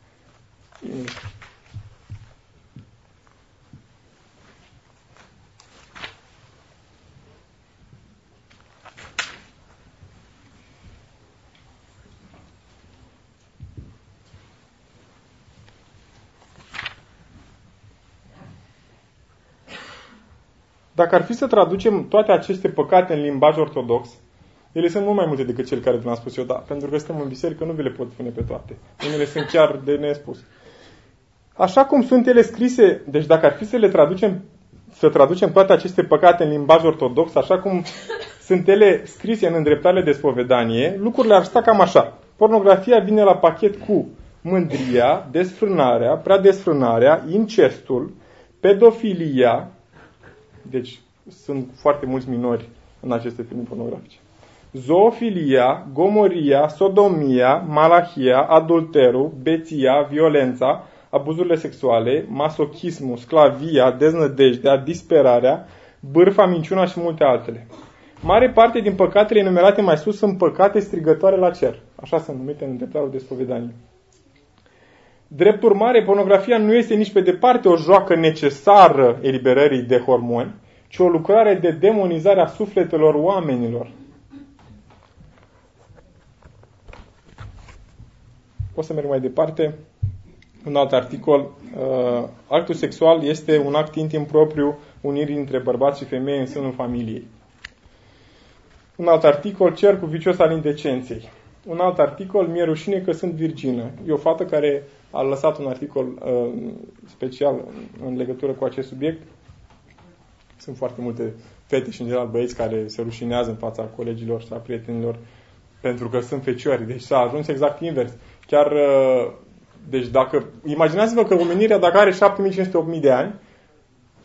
Dacă ar fi să traducem toate aceste păcate în limbaj ortodox, ele sunt mult mai multe decât cele care v-am spus eu, da, pentru că suntem în biserică, nu vi le pot spune pe toate. Unele sunt chiar de nespus. Așa cum sunt ele scrise, deci dacă ar fi să le traducem, să traducem toate aceste păcate în limbaj ortodox, așa cum sunt ele scrise în îndreptările de spovedanie, lucrurile ar sta cam așa. Pornografia vine la pachet cu mândria, desfrânarea, prea desfrânarea, incestul, pedofilia. Deci sunt foarte mulți minori în aceste filme pornografice. Zoofilia, gomoria, sodomia, malahia, adulterul, beția, violența, abuzurile sexuale, masochismul, sclavia, deznădejdea, disperarea, bârfa, minciuna și multe altele. Mare parte din păcatele enumerate mai sus sunt păcate strigătoare la cer. Așa sunt numite în îndreptarea de spovedanie. Drept urmare, pornografia nu este nici pe departe o joacă necesară eliberării de hormoni, ci o lucrare de demonizare a sufletelor oamenilor. O să merg mai departe. Un alt articol. Actul sexual este un act intim propriu unirii între bărbați și femei în sânul familiei. Un alt articol. Cercul vicios al indecenței. Un alt articol. Mi-e rușine că sunt virgină. E o fată care a lăsat un articol uh, special în legătură cu acest subiect. Sunt foarte multe fete și, în general, băieți care se rușinează în fața colegilor sau prietenilor pentru că sunt fecioare. Deci s-a ajuns exact invers. Chiar, uh, deci dacă, imaginați-vă că omenirea, dacă are șapte mii cinci sute - opt mii de ani,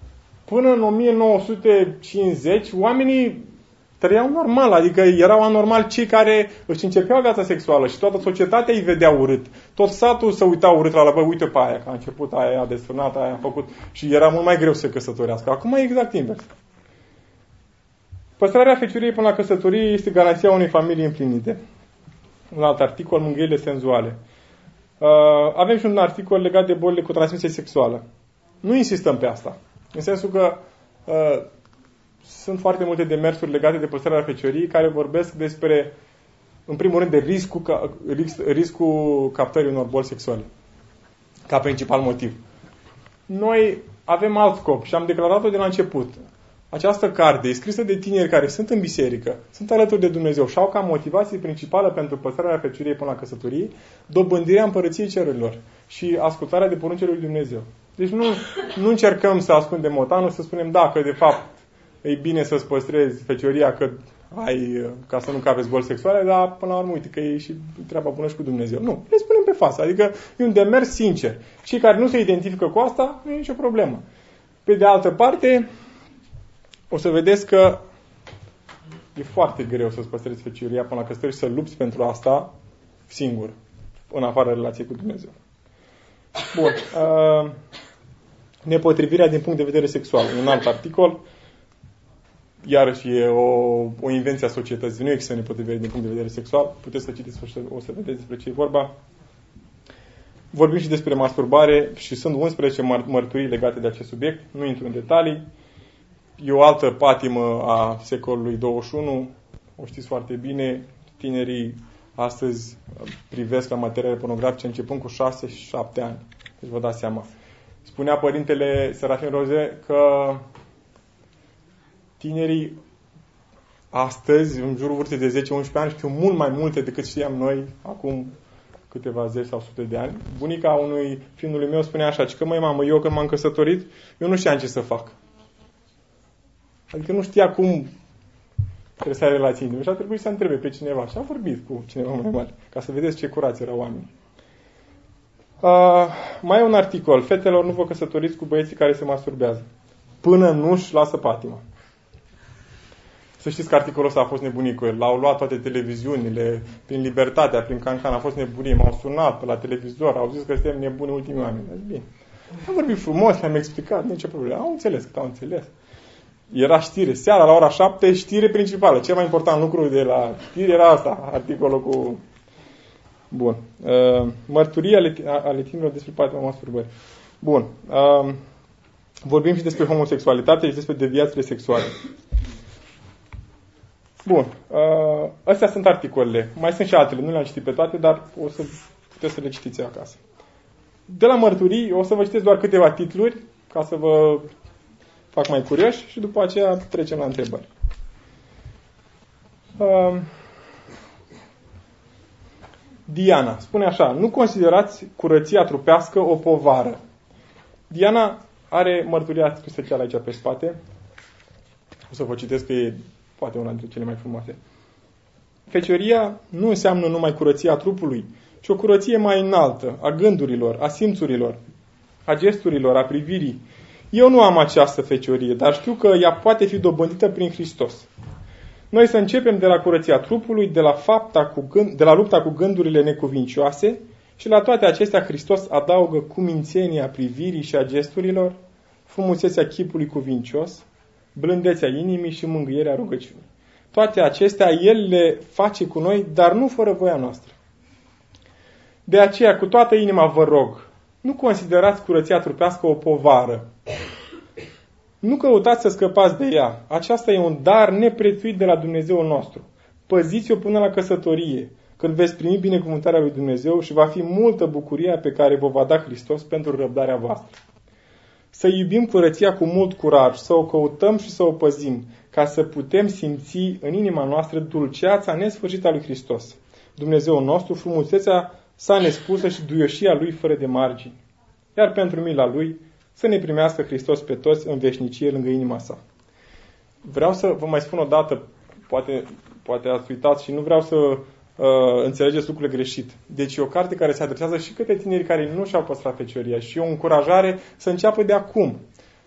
până în o mie nouă sute cincizeci, oamenii trăiau normal, adică erau anormal cei care își începeau viața sexuală și toată societatea îi vedea urât. Tot satul se uita urât la, bă, uite pe aia, că a început, aia a desfrânat, aia a făcut și era mult mai greu să se căsătorească. Acum e exact invers. Păstrarea fecioriei până la căsătorie este garanția unei familii împlinite. Un alt articol, mângâierile senzuale. Uh, avem și un articol legat de bolile cu transmisie sexuală. Nu insistăm pe asta. În sensul că uh, sunt foarte multe demersuri legate de păstrarea fecioriei care vorbesc despre, în primul rând, de riscul, ca, risc, riscul captării unor boli sexuale. Ca principal motiv. Noi avem alt scop și am declarat-o de la început. Această carte e scrisă de tineri care sunt în biserică, sunt alături de Dumnezeu și au ca motivație principală pentru păstrarea fecioriei până la căsătorie dobândirea împărăției cerurilor și ascultarea de poruncile lui Dumnezeu. Deci nu, nu încercăm să ascundem motanul, să spunem da, că de fapt e bine să-ți păstrezi fecioria că ai, ca să nu capeți boli sexuale, dar până la urmă uite că e și treaba bună și cu Dumnezeu. Nu, le spunem pe față, adică e un demers sincer. Cei care nu se identifică cu asta, nu e nicio problemă. Pe de altă parte, o să vedeți că e foarte greu să-ți păstrezi fecioria până la căsătorie și să lupți pentru asta singur, în afară relației cu Dumnezeu. Bun. Uh, nepotrivirea din punct de vedere sexual. Un alt articol. Iarăși e o, o invenție a societății. Nu există nepotrivire din punct de vedere sexual. Puteți să citiți și o să vedeți despre ce e vorba. Vorbim și despre masturbare și sunt unsprezece mărturii legate de acest subiect. Nu intru în detalii. E o altă patimă a secolului douăzeci și unu. O știți foarte bine. Tinerii astăzi privesc la materiale pornografice începând cu șase șapte ani. Deci vă dați seama. Spunea părintele Serafin Roze că tinerii astăzi, în jurul vârstei de zece unsprezece ani, știu mult mai multe decât știam noi acum câteva zeci sau sute de ani. Bunica unui fiului meu spunea așa, că măi mamă, eu când m-am căsătorit, eu nu știam ce să fac. Adică nu știa cum trebuie să ai relații intime și a trebuit să întrebe pe cineva. Și a vorbit cu cineva mai mare, ca să vedeți ce curați erau oamenii. Uh, mai e un articol. Fetelor, nu vă căsătoriți cu băieții care se masturbează până nu-și lasă patima. Să știți că articolul ăsta a fost nebunie cu el. L-au luat toate televiziunile, prin Libertatea, prin Cancan, a fost nebunie. M-au sunat pe la televizor, au zis că suntem nebuni ultimii oameni. Bine. Am vorbit frumos, le-am explicat, nicio problemă. Au înțeles că au înțeles. Era știre. Seara, la ora șapte, știre principală. Cel mai important lucru de la știre era asta, articolul cu... Bun. Uh, mărturii ale, ale tinerilor despre patima masturbării. Bun. Uh, vorbim și despre homosexualitate și despre deviațiile sexuale. Bun. Uh, astea sunt articolele. Mai sunt și altele. Nu le-am citit pe toate, dar o să puteți să le citiți acasă. De la mărturii o să vă citesc doar câteva titluri ca să vă fac mai curioși și după aceea trecem la întrebări. Uh, Diana spune așa, nu considerați curăția trupească o povară. Diana are mărturia specială aici pe spate. O să vă citesc că e poate una dintre cele mai frumoase. Fecioria nu înseamnă numai curăția trupului, ci o curăție mai înaltă, a gândurilor, a simțurilor, a gesturilor, a privirii. Eu nu am această feciorie, dar știu că ea poate fi dobândită prin Hristos. Noi să începem de la curăția trupului, de la, fapta cu gând, de la lupta cu gândurile necuvincioase și la toate acestea Hristos adaugă cumințenia privirii și a gesturilor, frumusețea chipului cuvincios, blândețea inimii și mângâierea rugăciunii. Toate acestea El le face cu noi, dar nu fără voia noastră. De aceea, cu toată inima vă rog, nu considerați curăția trupească o povară. Nu căutați să scăpați de ea. Aceasta e un dar neprețuit de la Dumnezeul nostru. Păziți-o până la căsătorie, când veți primi binecuvântarea lui Dumnezeu și va fi multă bucuria pe care vă va da Hristos pentru răbdarea voastră. Să iubim curăția cu mult curaj, să o căutăm și să o păzim, ca să putem simți în inima noastră dulceața nesfârșită a lui Hristos. Dumnezeul nostru, frumusețea sa nespusă și duioșia Lui fără de margini. Iar pentru mila Lui, să ne primească Hristos pe toți în veșnicie lângă inima sa. Vreau să vă mai spun o dată, poate, poate ați uitat și nu vreau să uh, înțelegeți lucrurile greșit. Deci e o carte care se adresează și către tinerii care nu și-au păstrat fecioria și e o încurajare să înceapă de acum.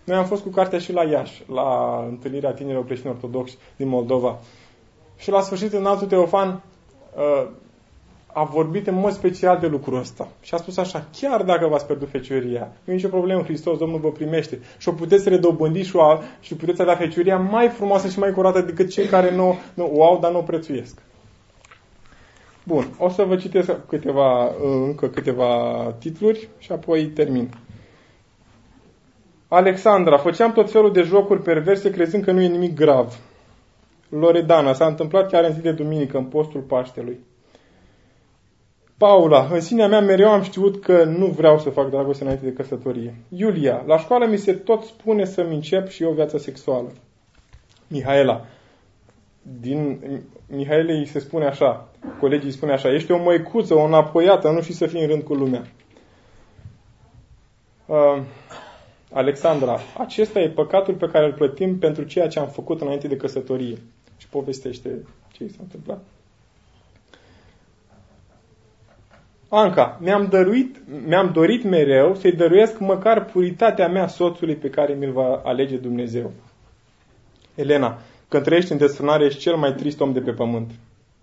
Noi am fost cu cartea și la Iași, la întâlnirea tinerilor creștini ortodoxi din Moldova. Și la sfârșit, înaltul Teofan a vorbit în mod special de lucrul ăsta. Și a spus așa: chiar dacă v-ați pierdut fecioria, nu e nicio problemă, Hristos, Domnul vă primește. Și o puteți redobândi și, o, și puteți avea fecioria mai frumoasă și mai curată decât cei care nu, nu o au, dar nu o prețuiesc. Bun, o să vă citesc câteva, încă câteva titluri și apoi termin. Alexandra: făceam tot felul de jocuri perverse crezând că nu e nimic grav. Loredana: s-a întâmplat chiar în zi de duminică, în postul Paștelui. Paula: în sinea mea mereu am știut că nu vreau să fac dragoste înainte de căsătorie. Iulia: la școală mi se tot spune să-mi încep și eu viața sexuală. Mihaela: din Mihaelei îi se spune așa, colegii îi spune așa: ești o măicuță, o înapoiată, nu știi să fii în rând cu lumea. Uh, Alexandra: acesta e păcatul pe care îl plătim pentru ceea ce am făcut înainte de căsătorie. Și povestește ce i s-a întâmplat. Anca: mi-am, dăruit, mi-am dorit mereu să-i dăruiesc măcar puritatea mea soțului pe care mi-l va alege Dumnezeu. Elena: când trăiești în desfrânare, ești cel mai trist om de pe pământ.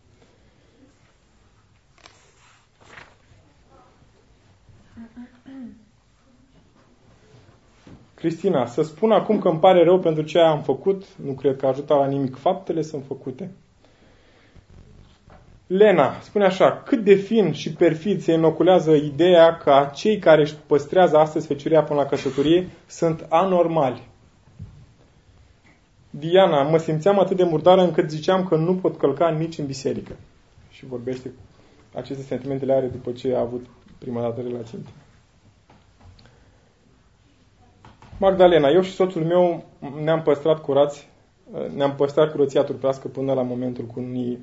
Cristina: să spun acum că îmi pare rău pentru ce am făcut, nu cred că ajută la nimic, faptele sunt făcute. Lena spune așa: cât de fin și perfid se inoculează ideea că cei care își păstrează astăzi fecioria până la căsătorie sunt anormali. Diana: mă simțeam atât de murdară încât ziceam că nu pot călca nici în biserică. Și vorbește, aceste sentimente le are după ce a avut prima dată relație. Magdalena: eu și soțul meu ne-am păstrat curați, ne-am păstrat curăția trupească până la momentul cununiei.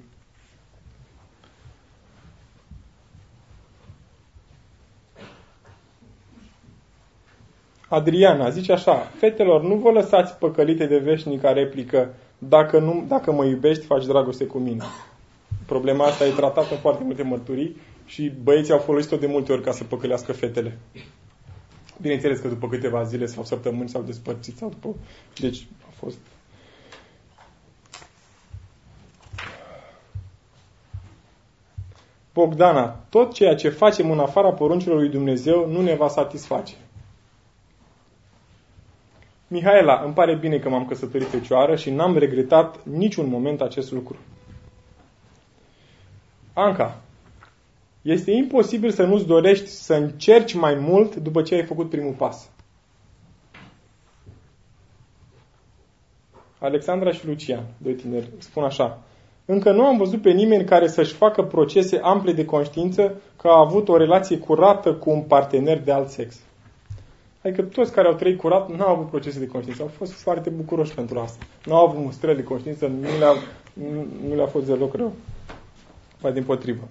Adriana zice așa: fetelor, nu vă lăsați păcălite de veșnica replică: dacă, nu, dacă mă iubești, faci dragoste cu mine. Problema asta e tratată în foarte multe mărturii și băieții au folosit-o de multe ori ca să păcălească fetele. Bineînțeles că după câteva zile sau săptămâni s-au despărțit. Sau după... Deci a fost... Bogdana: tot ceea ce facem în afara poruncilor lui Dumnezeu nu ne va satisface. Mihaela: îmi pare bine că m-am căsătorit fecioară și n-am regretat niciun moment acest lucru. Anca: este imposibil să nu-ți dorești să încerci mai mult după ce ai făcut primul pas. Alexandra și Lucian, doi tineri, spun așa: încă nu am văzut pe nimeni care să-și facă procese ample de conștiință că a avut o relație curată cu un partener de alt sex. Adică toți care au trăit curat nu au avut procese de conștiință. Au fost foarte bucuroși pentru asta. Nu au avut mustrări de conștiință, nu le-a, nu, nu le-a fost deloc rău. Mai dimpotrivă.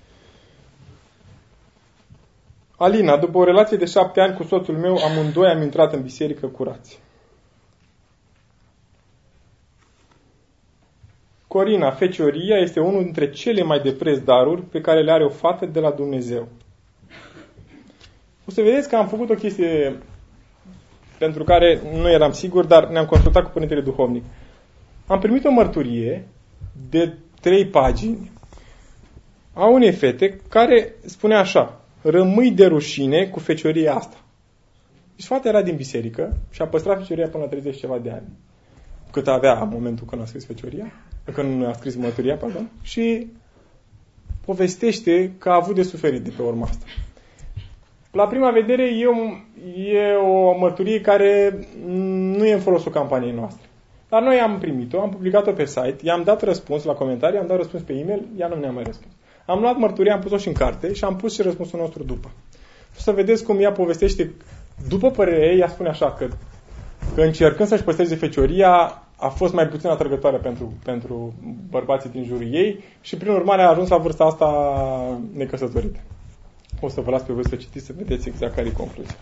Alina: după o relație de șapte ani cu soțul meu, amândoi am intrat în biserică curați. Corina: fecioria este unul dintre cele mai de preț daruri pe care le are o fată de la Dumnezeu. O să vedeți că am făcut o chestie pentru care nu eram sigur, dar ne-am consultat cu Părintele Duhovnic. Am primit o mărturie de trei pagini a unei fete care spune așa: rămâi de rușine cu fecioria asta. Și fata era din biserică și a păstrat fecioria până la treizeci ceva de ani. Cât avea în momentul când a scris fecioria, când a scris mărturia, pardon, și povestește că a avut de suferit de pe urma asta. La prima vedere e o, e o mărturie care nu e în folosul campaniei noastre. Dar noi am primit-o, am publicat-o pe site, i-am dat răspuns la comentarii, am dat răspuns pe e-mail, ea nu ne-a mai răspuns. Am luat mărturia, am pus-o și în carte și am pus și răspunsul nostru după. O să vedeți cum ea povestește, după părerea ei, ea spune așa că, că încercând să-și păstreze fecioria, a fost mai puțin atrăgătoare pentru, pentru bărbații din jurul ei și prin urmare a ajuns la vârsta asta necăsătorită. O să vă las pe voi să citiți, să vedeți exact care e concluzia.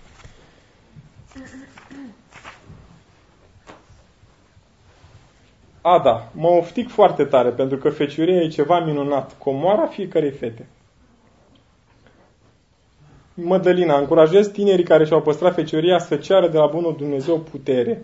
Ada: mă oftic foarte tare pentru că fecioria e ceva minunat, comoara fiecarei fete. Mădălina, încurajez tinerii care și-au păstrat fecioria să ceară de la bunul Dumnezeu putere.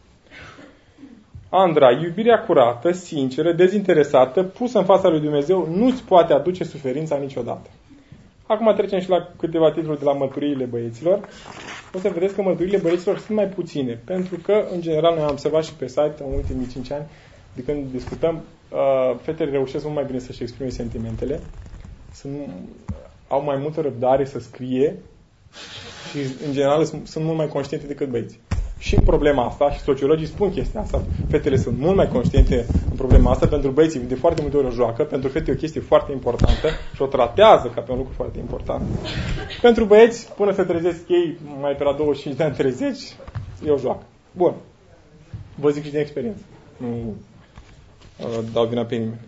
Andra, iubirea curată, sinceră, dezinteresată, pusă în fața lui Dumnezeu, nu-ți poate aduce suferința niciodată. Acum trecem și la câteva titluri de la mărturiile băieților. O să vedeți că mărturiile băieților sunt mai puține, pentru că, în general, noi am observat și pe site în ultimii cinci ani, de când discutăm, uh, fetele reușesc mult mai bine să-și exprime sentimentele, sunt, au mai multă răbdare să scrie și, în general, sunt, sunt mult mai conștiente decât băieții. Și în problema asta, și sociologii spun chestia asta, fetele sunt mult mai conștiente în problema asta, pentru băieții de foarte multe ori o joacă, pentru fete e o chestie foarte importantă și o tratează ca pe un lucru foarte important. Pentru băieți, până se trezesc ei, mai pe la douăzeci și cinci de ani, treizeci, e o joacă. Bun. Vă zic și din experiență. Nu uh, dau vina pe nimeni.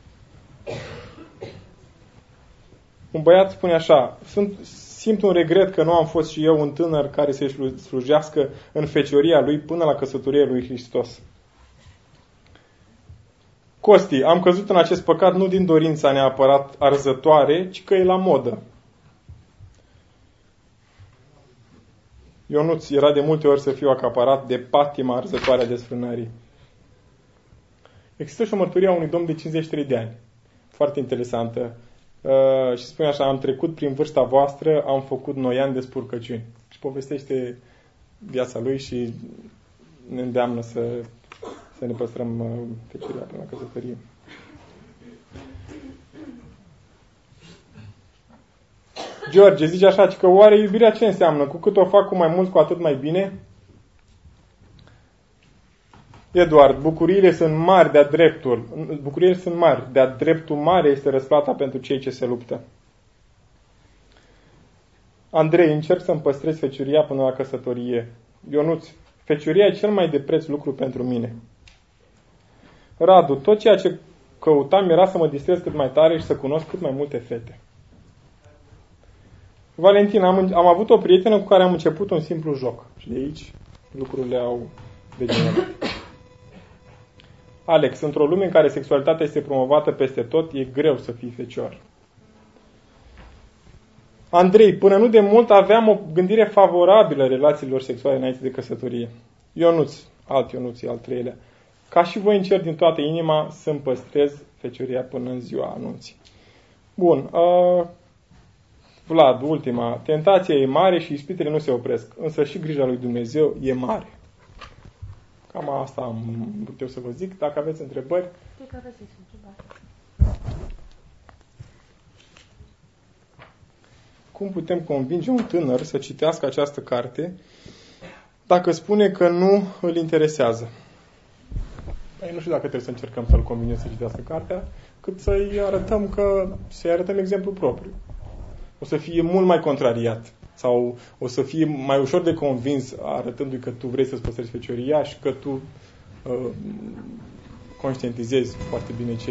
Un băiat spune așa, sunt... Simt un regret că nu am fost și eu un tânăr care să-i slujească în fecioria lui până la căsătoria lui Hristos. Costi, am căzut în acest păcat nu din dorința neapărat arzătoare, ci că e la modă. Ionuț, era de multe ori să fiu acaparat de patima arzătoare a desfrânării. Există și o mărturie a unui domn de cincizeci și trei de ani. Foarte interesantă. Uh, și spune așa, am trecut prin vârsta voastră, am făcut noi ani de spurcăciuni. Și povestește viața lui și ne îndeamnă să, să ne păstrăm uh, fecioria până la căsătorie. George zice așa, că oare iubirea ce înseamnă? Cu cât o fac cu mai mult, cu atât mai bine? Eduard, bucuriile sunt mari de-a dreptul. Bucuriile sunt mari. De-a dreptul mare este răsplata pentru cei ce se luptă. Andrei, încerc să-mi păstrez fecioria până la căsătorie. Ionuț, fecioria e cel mai de preț lucru pentru mine. Radu, tot ceea ce căutam era să mă distrez cât mai tare și să cunosc cât mai multe fete. Valentin, am, am avut o prietenă cu care am început un simplu joc. Și de aici lucrurile au degenerat. Alex, într-o lume în care sexualitatea este promovată peste tot, e greu să fii fecior. Andrei, până nu de mult aveam o gândire favorabilă relațiilor sexuale înainte de căsătorie. Ionuț, alt Ionuț, al treilea. Ca și voi încerc din toată inima să-mi păstrez fecioria până în ziua anunții. Bun. Uh, Vlad, ultima. Tentația e mare și ispitele nu se opresc. Însă și grija lui Dumnezeu e mare. Cam asta am putut eu să vă zic. Dacă aveți întrebări... Cum putem convinge un tânăr să citească această carte dacă spune că nu îl interesează? Păi nu știu dacă trebuie să încercăm să-l convingem să citească cartea, cât să-i arătăm că, să-i arătăm exemplu propriu. O să fie mult mai contrariat. Sau o să fie mai ușor de convins arătându-i că tu vrei să-ți păstrezi fecioria și că tu uh, conștientizezi foarte bine ce,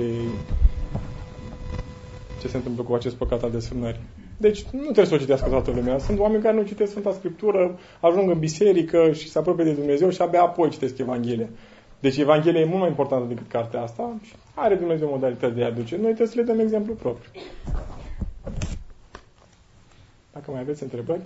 ce se întâmplă cu acest păcat al desfrânării. Deci nu trebuie să o citească toată lumea. Sunt oameni care nu citesc Sfânta Scriptură, ajung în biserică și se apropie de Dumnezeu și abia apoi citesc Evanghelia. Deci Evanghelia e mult mai importantă decât cartea asta și are Dumnezeu modalități de a aduce. Noi trebuie să le dăm exemplu propriu. Dacă mai aveți întrebări?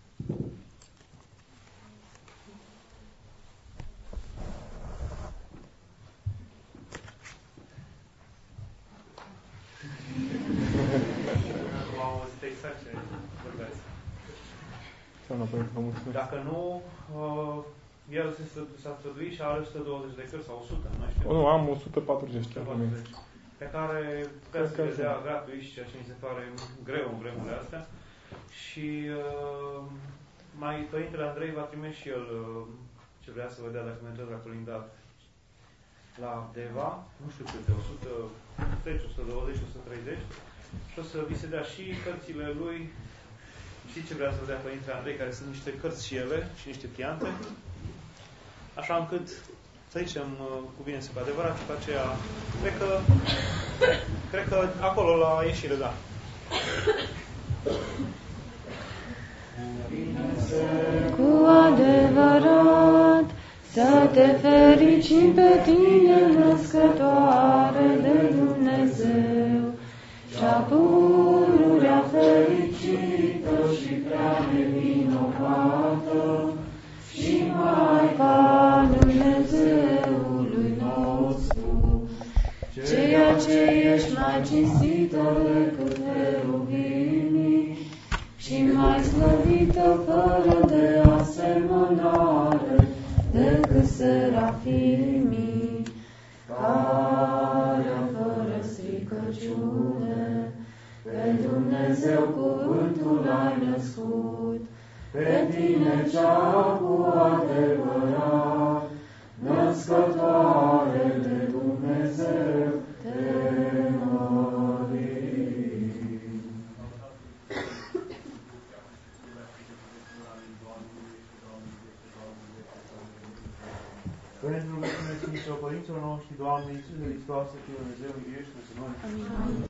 Dacă nu, uh, el s-a străduit și are o sută douăzeci de cărți sau o sută, nu știu. Nu, am o sută patruzeci. Pe care puteți să le dea gratuit și ceea ce mi se pare greu în vremurile astea. Și uh, mai Părintele Andrei va trimis și el uh, ce vrea să vă dea dacă mergeți la colindat la Deva, nu știu câte, o sută treizeci, o sută douăzeci, o sută treizeci, și o să vi se dea și cărțile lui. Știți ce vrea să vă dea Părintele Andrei, care sunt niște cărți și ele, și niște pliante, așa încât să zicem cuvine să pe adevărat și pe aceea, cred că, cred că acolo la ieșire, da. Cu adevărat să te fericim pe tine, născătoare de Dumnezeu, și-a pururea fericită și prea bogată și Maica Dumnezeului nostru, ceea ce ești mai cinstită decât heruvimii și mai slăvită fără de asemănare decât serafimii, care fără stricăciune pe Dumnezeu cuvântul ai născut, pe tine cea cu adevărat, născătoare de Dumnezeu, te mărim. Pentru rugăciunea Sfinților Părinților noștri, Doamne Iisuse Hristoase, Fiul Dumnezeu, miluiește-ne pe noi. Amin.